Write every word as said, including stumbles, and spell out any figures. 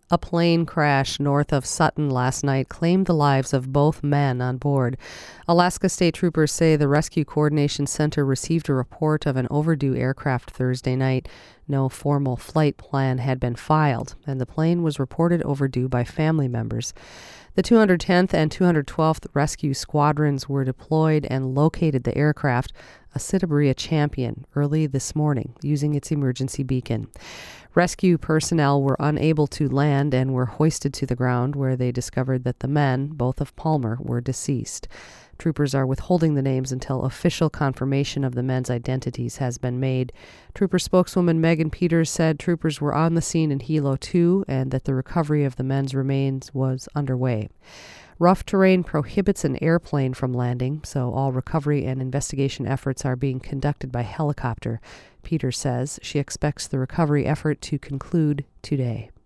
A plane crash north of Sutton last night claimed the lives of both men on board. Alaska State Troopers say the Rescue Coordination Center received a report of an overdue aircraft Thursday night. No formal flight plan had been filed, and the plane was reported overdue by family members. The two hundred tenth and two hundred twelfth Rescue Squadrons were deployed and located the aircraft, a Sitibria Champion, early this morning using its emergency beacon. Rescue personnel were unable to land and were hoisted to the ground, where they discovered that the men, both of Palmer, were deceased. Troopers are withholding the names until official confirmation of the men's identities has been made. Trooper spokeswoman Megan Peters said troopers were on the scene in Hilo two and that the recovery of the men's remains was underway. Rough terrain prohibits an airplane from landing, so all recovery and investigation efforts are being conducted by helicopter. Peters says she expects the recovery effort to conclude today.